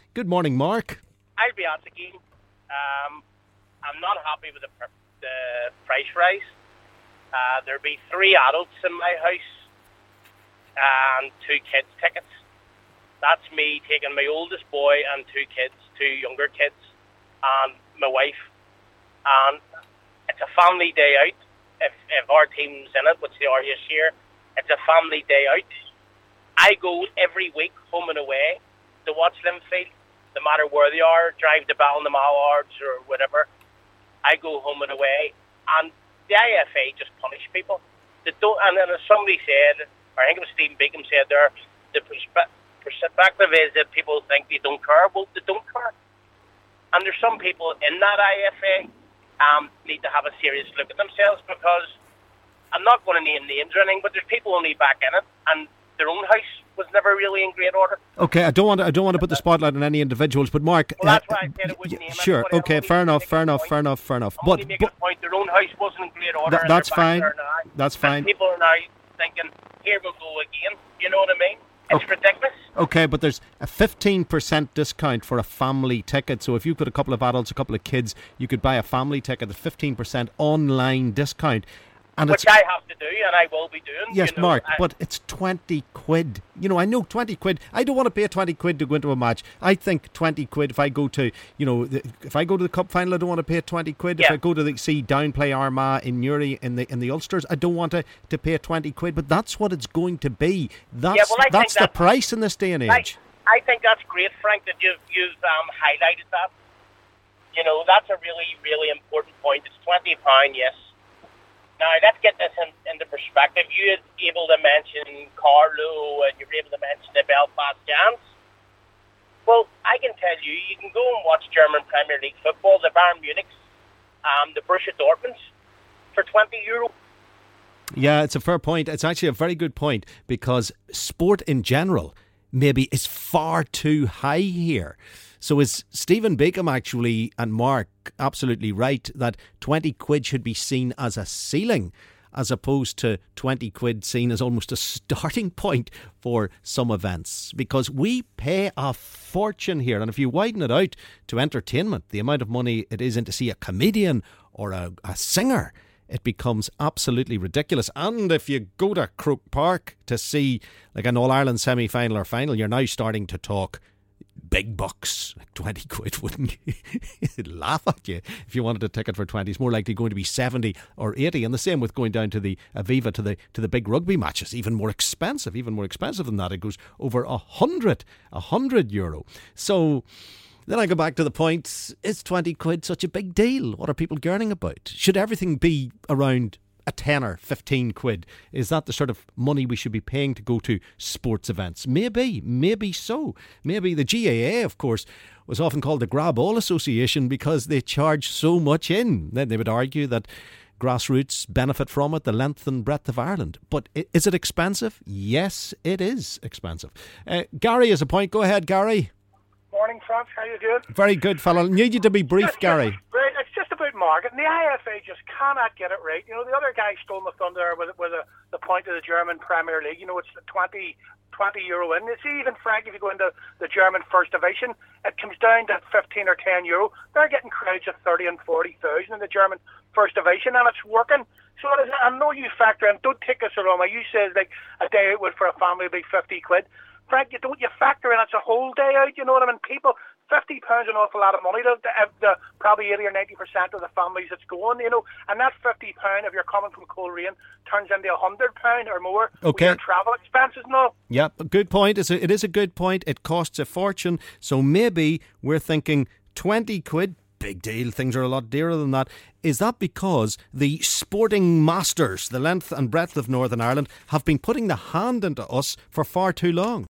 Good morning, Mark. I'll be honest again. I'm not happy with the price rise. There'll be 3 adults in my house and 2 kids tickets. That's me taking my oldest boy and 2 kids, 2 younger kids, and my wife. And it's a family day out. If our team's in it, which they are this year, it's a family day out. I go every week home and away to watch Linfield, no matter where they are, drive to Ballinamallard or whatever. I go home and away, and the IFA just punish people. They don't, and then as somebody said, or I think it was Stephen Beacom said there, the perspective is that people think they don't care. Well, they don't care. And there's some people in that IFA need to have a serious look at themselves, because I'm not going to name names or anything, but there's people only back in it, and their own house was never really in great order. Okay, I don't want to put the spotlight on any individuals, but Mark, well, that's why I said it wouldn't name sure, anybody. Okay, fair enough. I'm only making a point. Their own house wasn't in great order. That's fine. That's fine. And people are now thinking, here we'll go again. You know what I mean? It's ridiculous. Okay, but there's a 15% discount for a family ticket. So if you've got a couple of adults, a couple of kids, you could buy a family ticket at 15% online discount. And which I have to do, and I will be doing. Yes, Mark, but it's 20 quid. You know, I know 20 quid. I don't want to pay 20 quid to go into a match. I think 20 quid if I go to, if I go to the cup final, I don't want to pay 20 quid. Yeah. If I go to see Down play Armagh in Newry in the Ulsters, I don't want to pay 20 quid. But that's what it's going to be. That's the price in this day and age. I think that's great, Frank, that you've highlighted that. You know, that's a really, really important point. It's £20, yes. Now, let's get this into perspective. You were able to mention Carlow and you were able to mention the Belfast Giants. Well, I can tell you, you can go and watch German Premier League football, the Bayern Munich's, the Borussia Dortmund's, for €20. Yeah, it's a fair point. It's actually a very good point, because sport in general maybe is far too high here. So is Stephen Beacom actually, and Mark, absolutely right that 20 quid should be seen as a ceiling, as opposed to 20 quid seen as almost a starting point for some events? Because we pay a fortune here, and if you widen it out to entertainment, the amount of money it is in to see a comedian or a singer, it becomes absolutely ridiculous. And if you go to Croke Park to see like an All-Ireland semi-final or final, you're now starting to talk big bucks, like 20 quid, wouldn't you? It'd laugh at you if you wanted a ticket for 20. It's more likely going to be 70 or 80, and the same with going down to the Aviva to the big rugby matches. Even more expensive than that. It goes over €100. So then I go back to the point, is 20 quid such a big deal? What are people gurning about? Should everything be around a 10 or 15 quid? Is that the sort of money we should be paying to go to sports events? Maybe so. Maybe the GAA, of course, was often called the Grab All Association because they charge so much in. Then they would argue that grassroots benefit from it, the length and breadth of Ireland. But is it expensive? Yes, it is expensive. Gary has a point. Go ahead, Gary. Morning, Frank. How you doing? Very good, fella. Need you to be brief, Gary. Right, it's just about market. And the IFA just cannot get it right. You know, the other guy stole the thunder with the point of the German Premier League. You know, it's the €20 in. You see, even Frank, if you go into the German First Division, it comes down to 15 or €10. They're getting crowds of 30 and 40,000 in the German First Division, and it's working. So it is, I know you factor in. Don't take us wrong. You said like a day out would for a family would be 50 quid. Frank, you factor in it's a whole day out, you know what I mean? People, £50 is an awful lot of money to probably 80 or 90% of the families it's going, you know, and that £50, if you're coming from Coleraine, turns into £100 or more. Okay. With your travel expenses and all. Yeah, good point. It is a good point. It costs a fortune. So maybe we're thinking 20 quid, big deal, things are a lot dearer than that. Is that because the sporting masters, the length and breadth of Northern Ireland, have been putting the hand into us for far too long?